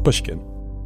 Pushkin.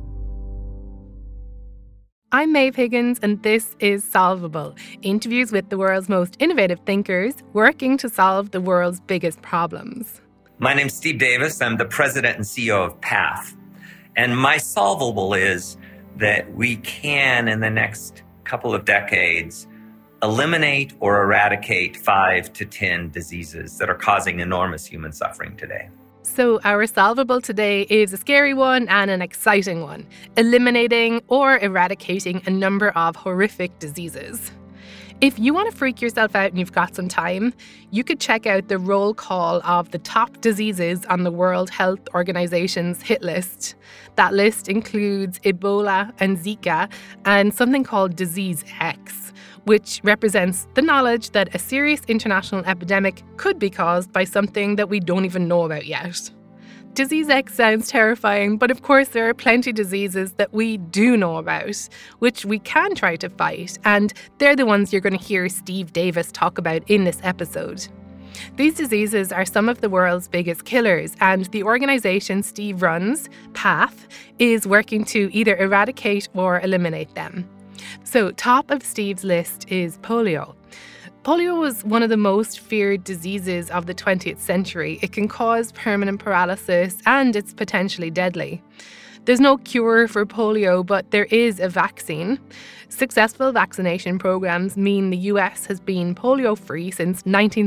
I'm Maeve Higgins, and this is Solvable, interviews with the world's most innovative thinkers working to solve the world's biggest problems. My name's Steve Davis. I'm the president and CEO of Path. And my solvable is that we can, in the next couple of decades, eliminate or eradicate 5 to 10 diseases that are causing enormous human suffering today. So our solvable today is a scary one and an exciting one, eliminating or eradicating a number of horrific diseases. If you want to freak yourself out and you've got some time, you could check out the roll call of the top diseases on the World Health Organization's hit list. That list includes Ebola and Zika and something called Disease X, which represents the knowledge that a serious international epidemic could be caused by something that we don't even know about yet. Disease X sounds terrifying, but of course there are plenty of diseases that we do know about, which we can try to fight, and they're the ones you're going to hear Steve Davis talk about in this episode. These diseases are some of the world's biggest killers, and the organisation Steve runs, Path, is working to either eradicate or eliminate them. So, top of Steve's list is polio. Polio was one of the most feared diseases of the 20th century. It can cause permanent paralysis and it's potentially deadly. There's no cure for polio, but there is a vaccine. Successful vaccination programs mean the US has been polio-free since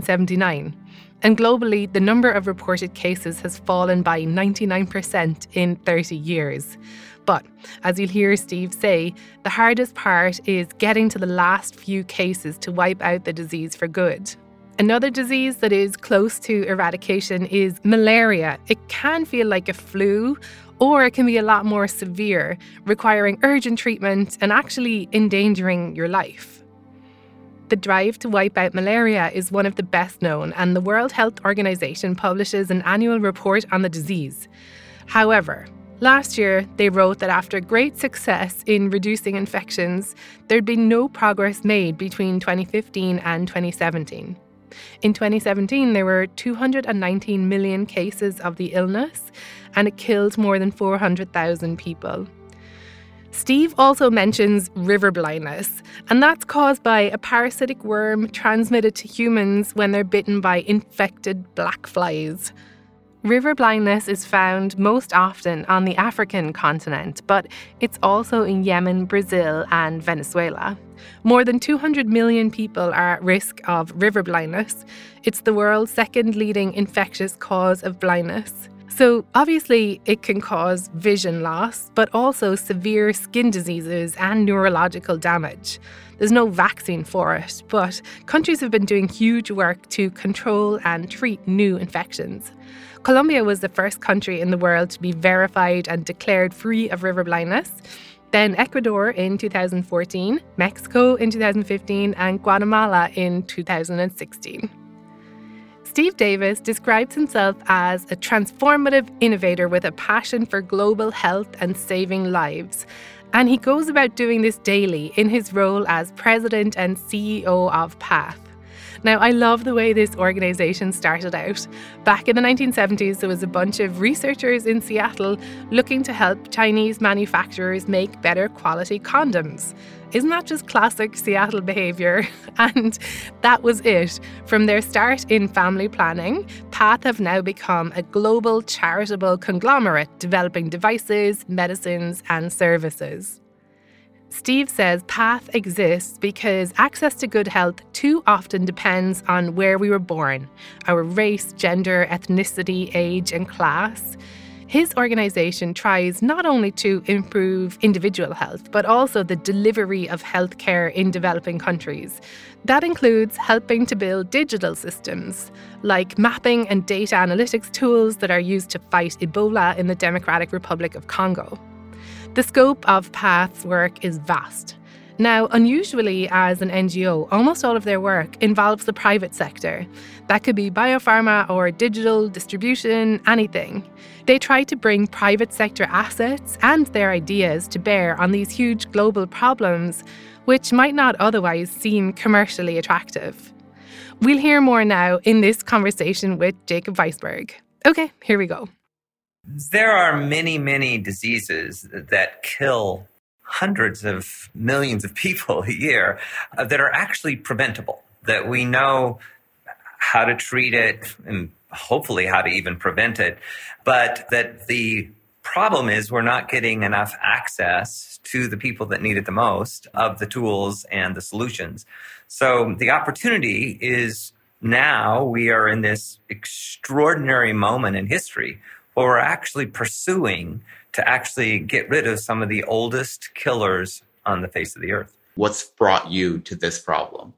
1979. And globally, the number of reported cases has fallen by 99% in 30 years. But, as you'll hear Steve say, the hardest part is getting to the last few cases to wipe out the disease for good. Another disease that is close to eradication is malaria. It can feel like a flu, or it can be a lot more severe, requiring urgent treatment and actually endangering your life. The drive to wipe out malaria is one of the best known, and the World Health Organization publishes an annual report on the disease. However, last year, they wrote that after great success in reducing infections, there'd been no progress made between 2015 and 2017. In 2017, there were 219 million cases of the illness, and it killed more than 400,000 people. Steve also mentions river blindness, and that's caused by a parasitic worm transmitted to humans when they're bitten by infected black flies. River blindness is found most often on the African continent, but it's also in Yemen, Brazil, and Venezuela. More than 200 million people are at risk of river blindness. It's the world's second leading infectious cause of blindness. So obviously it can cause vision loss, but also severe skin diseases and neurological damage. There's no vaccine for it, but countries have been doing huge work to control and treat new infections. Colombia was the first country in the world to be verified and declared free of river blindness. Then Ecuador in 2014, Mexico in 2015, and Guatemala in 2016. Steve Davis describes himself as a transformative innovator with a passion for global health and saving lives. And he goes about doing this daily in his role as president and CEO of Path. Now, I love the way this organisation started out. Back in the 1970s, there was a bunch of researchers in Seattle looking to help Chinese manufacturers make better quality condoms. Isn't that just classic Seattle behaviour? And that was it. From their start in family planning, Path have now become a global charitable conglomerate developing devices, medicines, and services. Steve says Path exists because access to good health too often depends on where we were born, our race, gender, ethnicity, age, and class. His organisation tries not only to improve individual health, but also the delivery of healthcare in developing countries. That includes helping to build digital systems, like mapping and data analytics tools that are used to fight Ebola in the Democratic Republic of Congo. The scope of Path's work is vast. Now, unusually as an NGO, almost all of their work involves the private sector. That could be biopharma or digital distribution, anything. They try to bring private sector assets and their ideas to bear on these huge global problems, which might not otherwise seem commercially attractive. We'll hear more now in this conversation with Jacob Weisberg. Okay, here we go. There are many, many diseases that kill hundreds of millions of people a year that are actually preventable, that we know how to treat it and hopefully how to even prevent it. But that the problem is we're not getting enough access to the people that need it the most of the tools and the solutions. So the opportunity is now we are in this extraordinary moment in history where we're actually pursuing to actually get rid of some of the oldest killers on the face of the earth. What's brought you to this problem?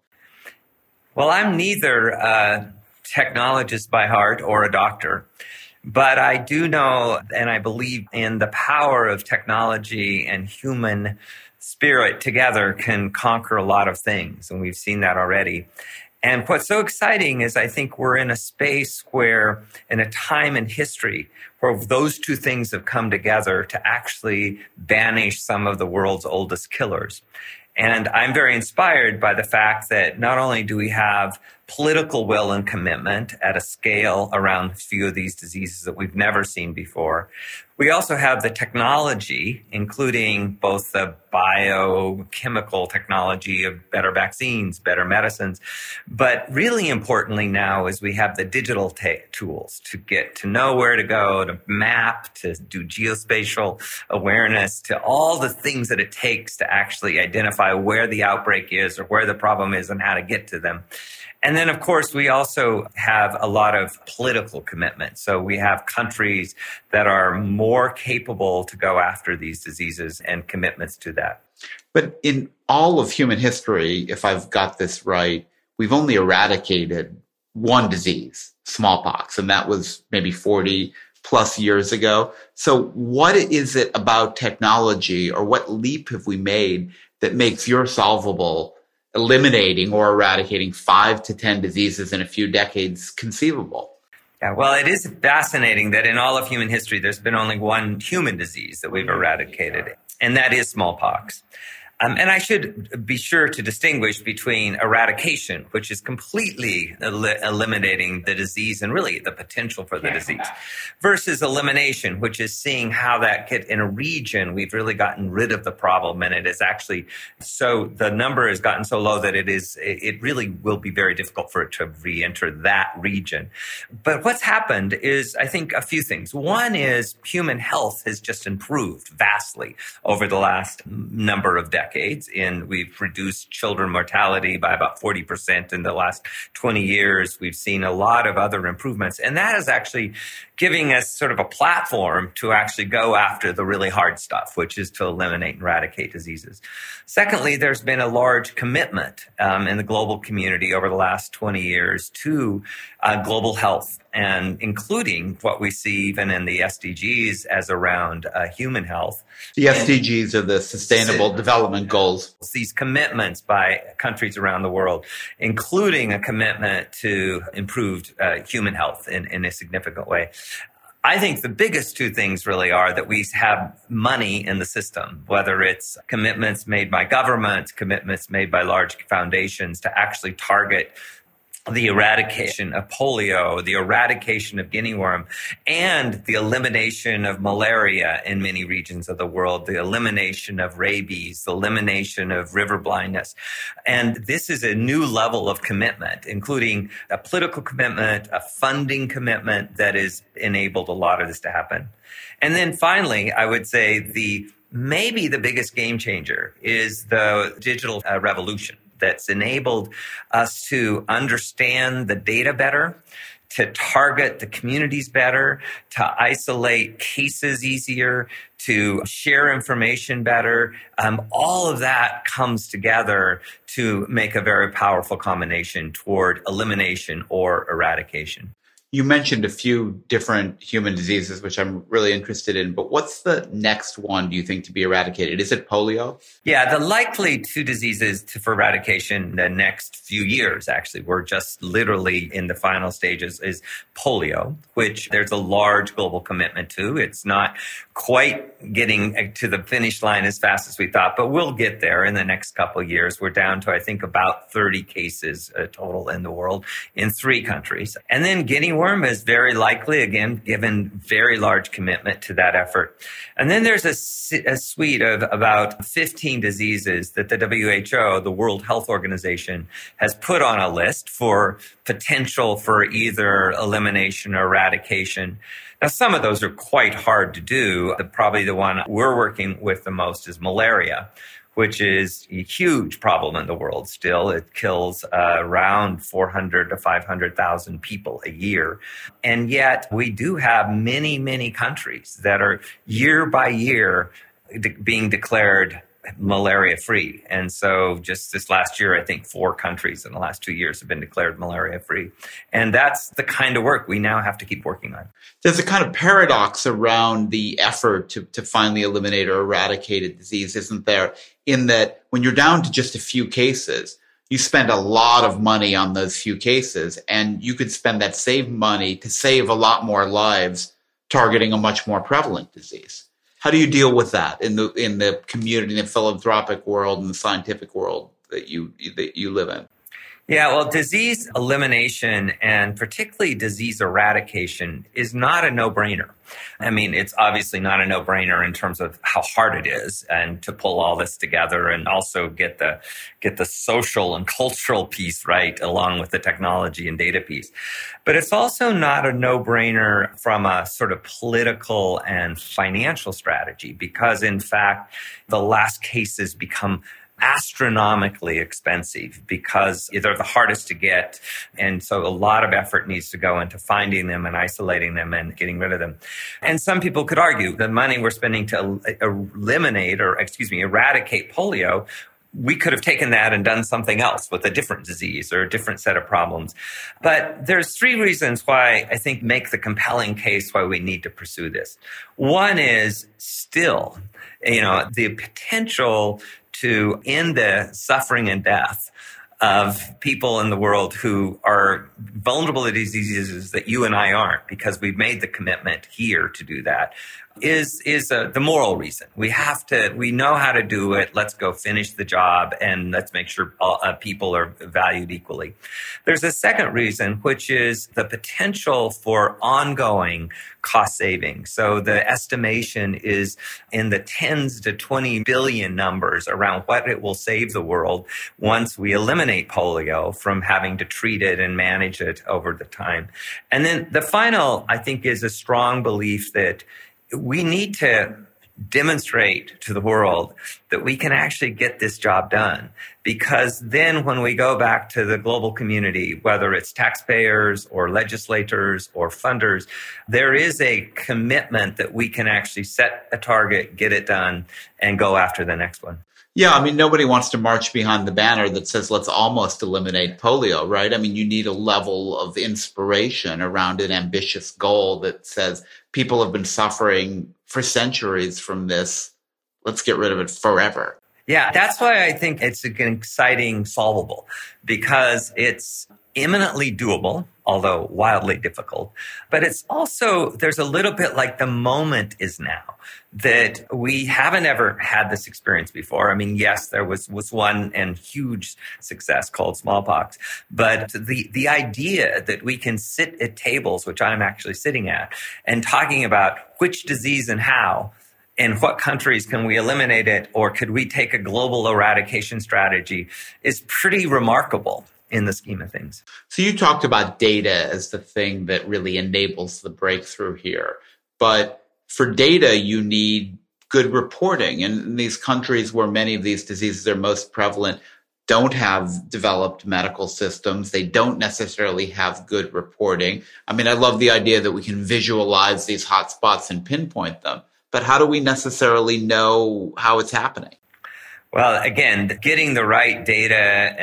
Well, I'm neither a technologist by heart or a doctor, but I do know and I believe in the power of technology and human spirit together can conquer a lot of things. And we've seen that already. And what's so exciting is I think we're in a space where, in a time in history, where those two things have come together to actually banish some of the world's oldest killers. And I'm very inspired by the fact that not only do we have political will and commitment at a scale around a few of these diseases that we've never seen before, we also have the technology, including both the biochemical technology of better vaccines, better medicines. But really importantly now is we have the digital tools to get to know where to go, to map, to do geospatial awareness, to all the things that it takes to actually identify where the outbreak is or where the problem is and how to get to them. And then, of course, we also have a lot of political commitment. So we have countries that are more capable to go after these diseases and commitments to that. But in all of human history, if I've got this right, we've only eradicated one disease, smallpox, and that was maybe 40 plus years ago. So what is it about technology, or what leap have we made that makes your solvable eliminating or eradicating 5 to 10 diseases in a few decades conceivable? Yeah, well, it is fascinating that in all of human history, there's been only one human disease that we've eradicated, and that is smallpox. And I should be sure to distinguish between eradication, which is completely eliminating the disease and really the potential for the disease, versus elimination, which is seeing how that in a region, we've really gotten rid of the problem. And it is actually so the number has gotten so low that it really will be very difficult for it to re-enter that region. But what's happened is, I think, a few things. One is human health has just improved vastly over the last number of decades. And we've reduced children mortality by about 40% in the last 20 years. We've seen a lot of other improvements. And that is actually giving us sort of a platform to actually go after the really hard stuff, which is to eliminate and eradicate diseases. Secondly, there's been a large commitment in the global community over the last 20 years to global health, and including what we see even in the SDGs as around human health. The SDGs are the Sustainable Development Goals. These commitments by countries around the world, including a commitment to improved human health in a significant way. I think the biggest two things really are that we have money in the system, whether it's commitments made by governments, commitments made by large foundations to actually target the eradication of polio, the eradication of guinea worm, and the elimination of malaria in many regions of the world, the elimination of rabies, the elimination of river blindness. And this is a new level of commitment, including a political commitment, a funding commitment that has enabled a lot of this to happen. And then finally, I would say maybe the biggest game changer is the digital revolution that's enabled us to understand the data better, to target the communities better, to isolate cases easier, to share information better. All of that comes together to make a very powerful combination toward elimination or eradication. You mentioned a few different human diseases, which I'm really interested in, but what's the next one, do you think, to be eradicated? Is it polio? Yeah, the likely two diseases for eradication the next few years, actually, we're just literally in the final stages, is polio, which there's a large global commitment to. It's not quite getting to the finish line as fast as we thought, but we'll get there in the next couple of years. We're down to, I think, about 30 cases total in the world in 3 countries. And then guinea worm reform is very likely, again, given very large commitment to that effort. And then there's a suite of about 15 diseases that the WHO, the World Health Organization, has put on a list for potential for either elimination or eradication. Now, some of those are quite hard to do. Probably the one we're working with the most is malaria, which is a huge problem in the world still. It kills around 400 to 500,000 people a year. And yet we do have many, many countries that are year by year being declared malaria-free. And so just this last year, I think 4 countries in the last 2 years have been declared malaria-free. And that's the kind of work we now have to keep working on. There's a kind of paradox around the effort to finally eliminate or eradicate a disease, isn't there? In that when you're down to just a few cases, you spend a lot of money on those few cases, and you could spend that same money to save a lot more lives targeting a much more prevalent disease. How do you deal with that in the community, in the philanthropic world, and the scientific world that you live in? Yeah, well, disease elimination and particularly disease eradication is not a no-brainer. I mean, it's obviously not a no-brainer in terms of how hard it is and to pull all this together and also get the social and cultural piece right along with the technology and data piece. But it's also not a no-brainer from a sort of political and financial strategy because, in fact, the last cases become astronomically expensive because they're the hardest to get. And so a lot of effort needs to go into finding them and isolating them and getting rid of them. And some people could argue the money we're spending to eradicate polio, we could have taken that and done something else with a different disease or a different set of problems. But there's 3 reasons why I think make the compelling case why we need to pursue this. One is still, the potential to end the suffering and death of people in the world who are vulnerable to diseases that you and I aren't, because we've made the commitment here to do that, is the moral reason. We know how to do it. Let's go finish the job and let's make sure all, people are valued equally. There's a second reason, which is the potential for ongoing cost saving. So the estimation is in the tens to 20 billion numbers around what it will save the world once we eliminate polio from having to treat it and manage it over the time. And then the final, I think, is a strong belief that we need to demonstrate to the world that we can actually get this job done. Because then when we go back to the global community, whether it's taxpayers or legislators or funders, there is a commitment that we can actually set a target, get it done, and go after the next one. Yeah, I mean, nobody wants to march behind the banner that says, let's almost eliminate polio, right? I mean, you need a level of inspiration around an ambitious goal that says people have been suffering for centuries from this. Let's get rid of it forever. Yeah, that's why I think it's an exciting solvable, because it's imminently doable, although wildly difficult. But it's also, there's a little bit like the moment is now, that we haven't ever had this experience before. I mean, yes, there was one and huge success called smallpox, but the idea that we can sit at tables, which I'm actually sitting at, and talking about which disease and how, in what countries can we eliminate it, or could we take a global eradication strategy, is pretty remarkable in the scheme of things. So you talked about data as the thing that really enables the breakthrough here. But for data, you need good reporting. And in these countries where many of these diseases are most prevalent, don't have developed medical systems. They don't necessarily have good reporting. I mean, I love the idea that we can visualize these hotspots and pinpoint them. But how do we necessarily know how it's happening? Well, again, getting the right data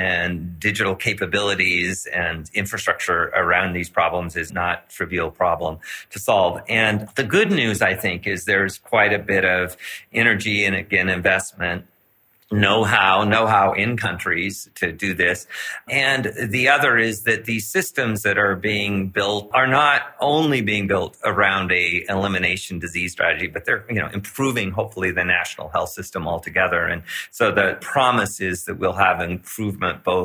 and digital capabilities and infrastructure around these problems is not a trivial problem to solve. And the good news, I think, is there's quite a bit of energy and, again, investment, know-how in countries to do this. And the other is that these systems that are being built are not only being built around a elimination disease strategy, but they're, improving hopefully the national health system altogether. And so the promise is that we'll have improvement both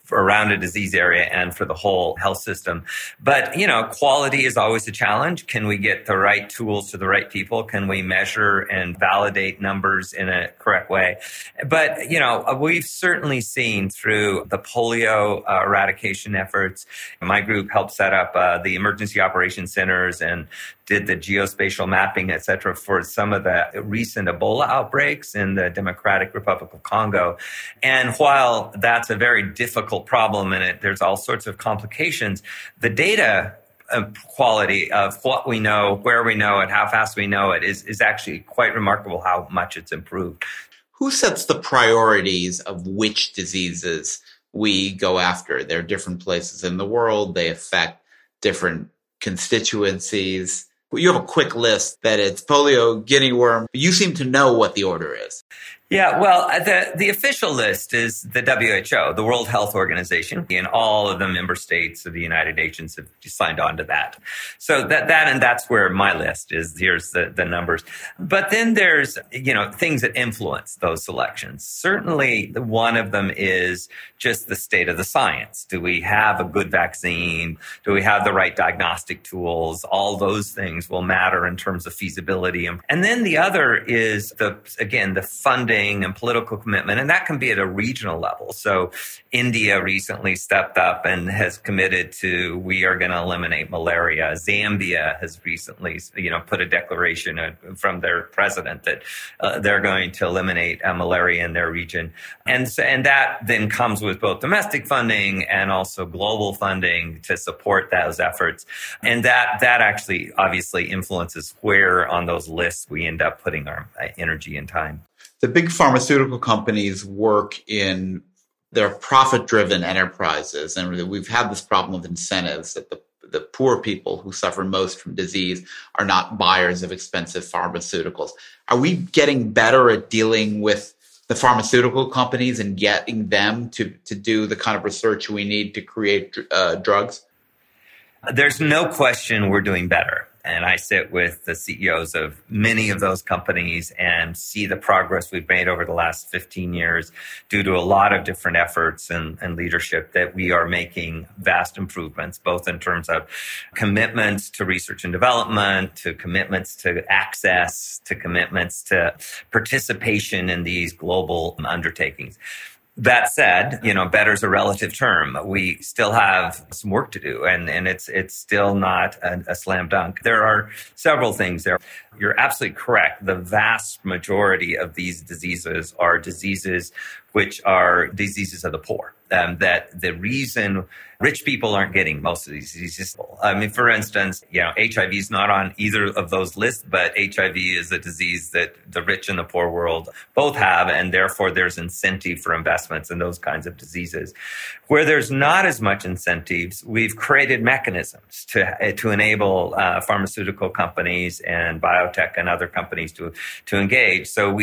around a disease area and for the whole health system. But, quality is always a challenge. Can we get the right tools to the right people? Can we measure and validate numbers in a correct way? But, we've certainly seen through the polio eradication efforts. My group helped set up the emergency operations centers and did the geospatial mapping, et cetera, for some of the recent Ebola outbreaks in the Democratic Republic of Congo. And while that's a very difficult problem and there's all sorts of complications, the data quality of what we know, where we know it, how fast we know it is actually quite remarkable how much it's improved. Who sets the priorities of which diseases we go after? There are different places in the world. They affect different constituencies. You have a quick list that it's polio, guinea worm. You seem to know what the order is. Yeah, well, the official list is the WHO, the World Health Organization, and all of the member states of the United Nations have signed on to that. So that's where my list is. Here's the numbers. But then there's, things that influence those selections. Certainly one of them is just the state of the science. Do we have a good vaccine? Do we have the right diagnostic tools? All those things will matter in terms of feasibility. And then the other is the funding and political commitment, and that can be at a regional level. So India recently stepped up and has committed to, we are going to eliminate malaria. Zambia has recently, put a declaration from their president that they're going to eliminate malaria in their region. And that then comes with both domestic funding and also global funding to support those efforts. And that actually obviously influences where on those lists we end up putting our energy and time. The big pharmaceutical companies work in their profit-driven enterprises, and we've had this problem of incentives that the poor people who suffer most from disease are not buyers of expensive pharmaceuticals. Are we getting better at dealing with the pharmaceutical companies and getting them to do the kind of research we need to create drugs? There's no question we're doing better. And I sit with the CEOs of many of those companies and see the progress we've made over the last 15 years due to a lot of different efforts and leadership that we are making vast improvements, both in terms of commitments to research and development, to commitments to access, to commitments to participation in these global undertakings. That said, better is a relative term. We still have some work to do, and it's still not a slam dunk. There are several things there. You're absolutely correct. The vast majority of these diseases are diseases which are diseases of the poor. That the reason rich people aren't getting most of these diseases. For instance, HIV is not on either of those lists, but HIV is a disease that the rich and the poor world both have, and therefore there's incentive for investments in those kinds of diseases. Where there's not as much incentives, we've created mechanisms to enable pharmaceutical companies and biotech and other companies to engage. So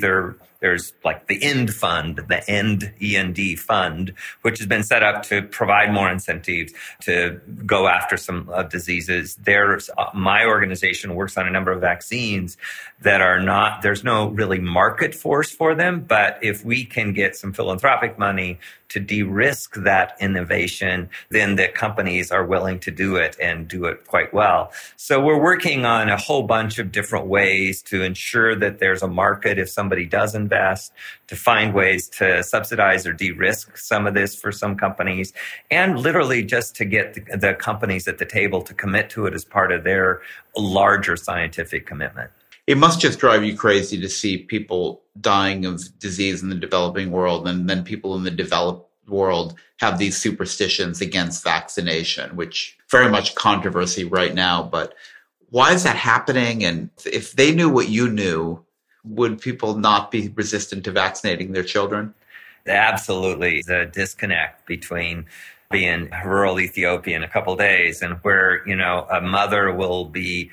there's like the END fund, the END fund, which has been set up to provide more incentives to go after some diseases. My organization works on a number of vaccines that there's no really market force for them, but if we can get some philanthropic money to de-risk that innovation, then the companies are willing to do it and do it quite well. So we're working on a whole bunch of different ways to ensure that there's a market if somebody does invest, to find ways to subsidize or de-risk some of this for some companies, and literally just to get the companies at the table to commit to it as part of their larger scientific commitment. It must just drive you crazy to see people dying of disease in the developing world, and then people in the developed world have these superstitions against vaccination, which very much controversy right now. But why is that happening? And if they knew what you knew, would people not be resistant to vaccinating their children? Absolutely. The disconnect between being in rural Ethiopia in a couple of days and where, a mother will be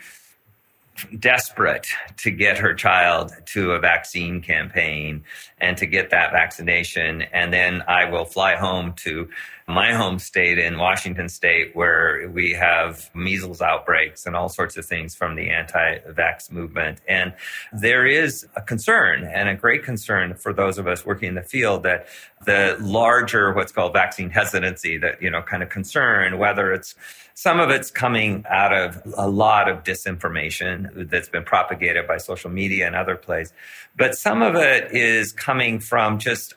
desperate to get her child to a vaccine campaign and to get that vaccination. And then I will fly home to my home state in Washington state, where we have measles outbreaks and all sorts of things from the anti-vax movement. And there is a concern, and a great concern for those of us working in the field, that the larger what's called vaccine hesitancy, that, kind of concern, whether some of it's coming out of a lot of disinformation that's been propagated by social media and other places. But some of it is coming from just,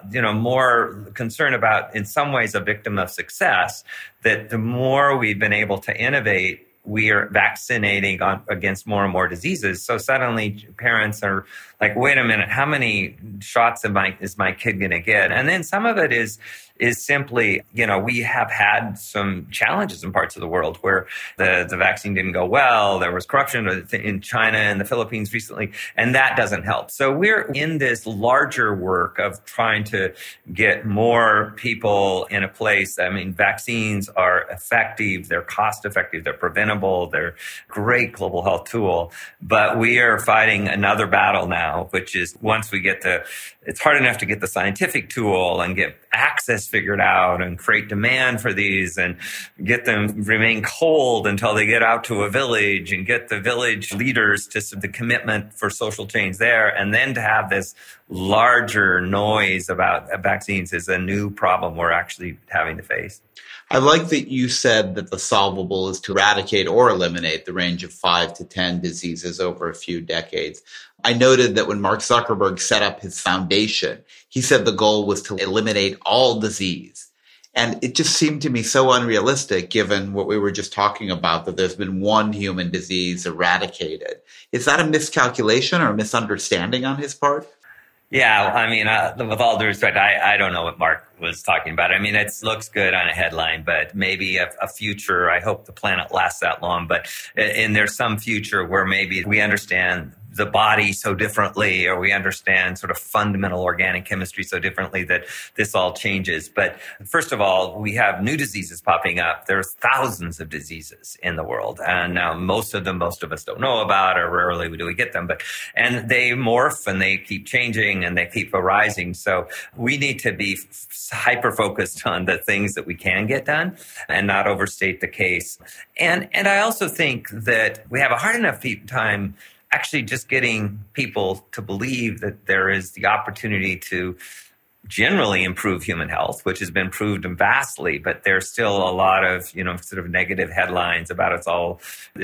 more concern about, in some ways, a victim of success, that the more we've been able to innovate, we are vaccinating against more and more diseases. So suddenly parents are like, wait a minute, how many shots is my kid going to get? And then some of it is simply, we have had some challenges in parts of the world where the vaccine didn't go well. There was corruption in China and the Philippines recently, and that doesn't help. So we're in this larger work of trying to get more people in a place. I mean, vaccines are effective, they're cost effective, they're preventable, they're a great global health tool. But we are fighting another battle now, which is once we get it's hard enough to get the scientific tool and get access figured out and create demand for these and get them remain cold until they get out to a village and get the village leaders to the commitment for social change there. And then to have this larger noise about vaccines is a new problem we're actually having to face. I like that you said that the solvable is to eradicate or eliminate the range of 5 to 10 diseases over a few decades. I noted that when Mark Zuckerberg set up his foundation, he said the goal was to eliminate all disease. And it just seemed to me so unrealistic, given what we were just talking about, that there's been one human disease eradicated. Is that a miscalculation or a misunderstanding on his part? Yeah, I mean, with all due respect, I don't know what Mark was talking about. I mean, it looks good on a headline, but maybe a future, I hope the planet lasts that long, but there's some future where maybe we understand the body so differently, or we understand sort of fundamental organic chemistry so differently that this all changes. But first of all, we have new diseases popping up. There's thousands of diseases in the world. And now most of us don't know about, or rarely do we get them. And they morph and they keep changing and they keep arising. So we need to be hyper-focused on the things that we can get done and not overstate the case. And I also think that we have a hard enough time actually just getting people to believe that there is the opportunity to generally improve human health, which has been proved vastly, but there's still a lot of, sort of negative headlines about it's all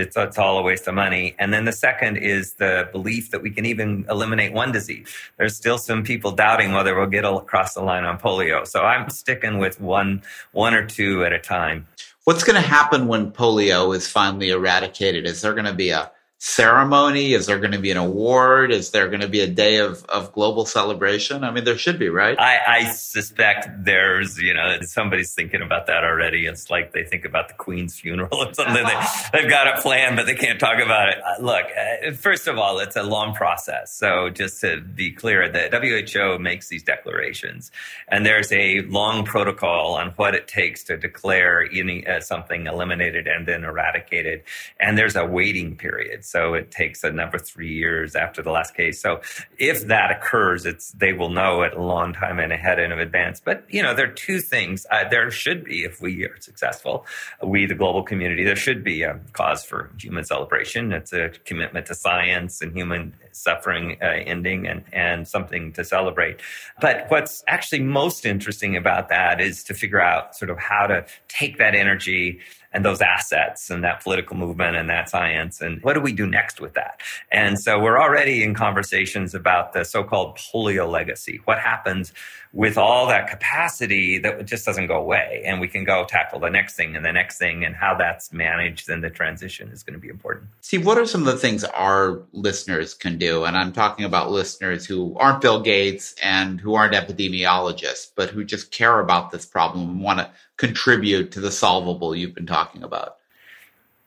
a waste of money. And then the second is the belief that we can even eliminate one disease. There's still some people doubting whether we'll get across the line on polio. So I'm sticking with one or two at a time. What's going to happen when polio is finally eradicated? Is there going to be a ceremony? Is there going to be an award? Is there going to be a day of global celebration? I mean, there should be, right? I suspect there's, somebody's thinking about that already. It's like they think about the Queen's funeral or something. They've got it planned, but they can't talk about it. Look, first of all, it's a long process. So just to be clear, the WHO makes these declarations, and there's a long protocol on what it takes to declare something eliminated and then eradicated. And there's a waiting period. So it takes a number 3 years after the last case. So if that occurs, they will know it a long time and ahead and in advance. But, there are two things. There should be, if we are successful, we, the global community, there should be a cause for human celebration. It's a commitment to science and human suffering ending and something to celebrate. But what's actually most interesting about that is to figure out sort of how to take that energy and those assets and that political movement and that science, and what do we do next with that? And so we're already in conversations about the so-called polio legacy. What happens with all that capacity that just doesn't go away, and we can go tackle the next thing and the next thing, and how that's managed and the transition is going to be important. Steve, what are some of the things our listeners can do? And I'm talking about listeners who aren't Bill Gates and who aren't epidemiologists, but who just care about this problem and want to contribute to the solvable you've been talking about.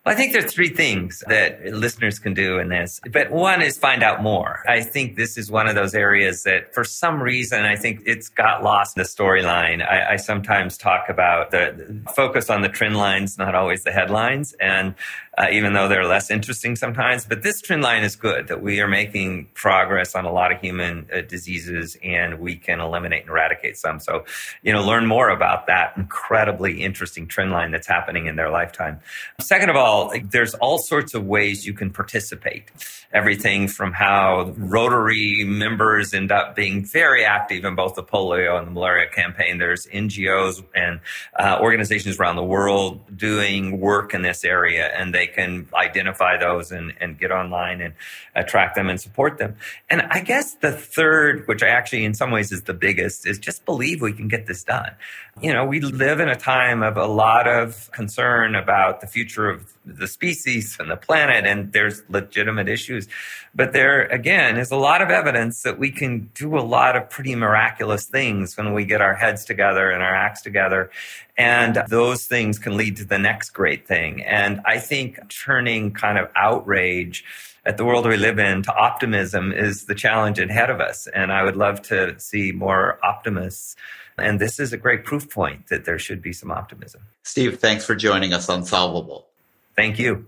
Well, I think there's three things that listeners can do in this. But one is find out more. I think this is one of those areas that for some reason, I think it's got lost in the storyline. I sometimes talk about the focus on the trend lines, not always the headlines. And even though they're less interesting sometimes, but this trend line is good, that we are making progress on a lot of human diseases and we can eliminate and eradicate some. So, learn more about that incredibly interesting trend line that's happening in their lifetime. Second of all, there's all sorts of ways you can participate. Everything from how Rotary members end up being very active in both the polio and the malaria campaign. There's NGOs and organizations around the world doing work in this area, and they can identify those and get online and track them and support them. And I guess the third, which I actually in some ways is the biggest, is just believe we can get this done. We live in a time of a lot of concern about the future of the species and the planet, and there's legitimate issues. But there, again, is a lot of evidence that we can do a lot of pretty miraculous things when we get our heads together and our acts together. And those things can lead to the next great thing. And I think turning kind of outrage at the world we live in to optimism is the challenge ahead of us. And I would love to see more optimists. And this is a great proof point that there should be some optimism. Steve, thanks for joining us on Solvable. Thank you.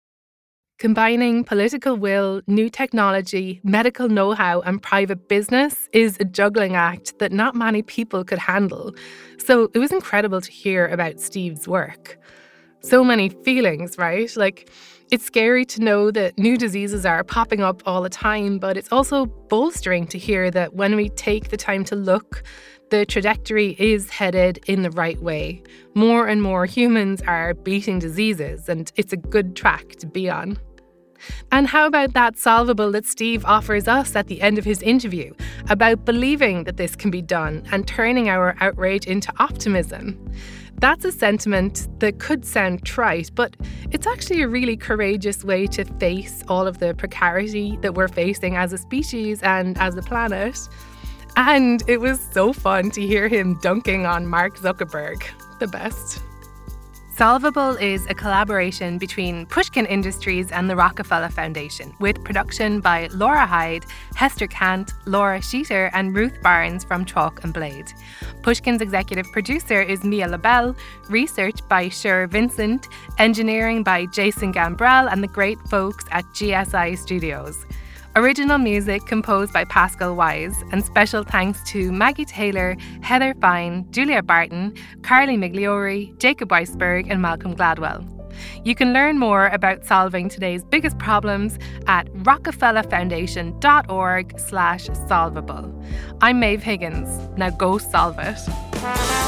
Combining political will, new technology, medical know-how, and private business is a juggling act that not many people could handle. So it was incredible to hear about Steve's work. So many feelings, right? Like, it's scary to know that new diseases are popping up all the time, but it's also bolstering to hear that when we take the time to look, the trajectory is headed in the right way. More and more humans are beating diseases, and it's a good track to be on. And how about that solvable that Steve offers us at the end of his interview about believing that this can be done and turning our outrage into optimism? That's a sentiment that could sound trite, but it's actually a really courageous way to face all of the precarity that we're facing as a species and as a planet. And it was so fun to hear him dunking on Mark Zuckerberg. The best. Solvable is a collaboration between Pushkin Industries and the Rockefeller Foundation, with production by Laura Hyde, Hester Kant, Laura Sheeter, and Ruth Barnes from Chalk and Blade. Pushkin's executive producer is Mia LaBelle, research by Sher Vincent, engineering by Jason Gambrell and the great folks at GSI Studios. Original music composed by Pascal Wise, and special thanks to Maggie Taylor, Heather Fine, Julia Barton, Carly Migliori, Jacob Weisberg, and Malcolm Gladwell. You can learn more about solving today's biggest problems at rockefellerfoundation.org/solvable. I'm Maeve Higgins. Now go solve it.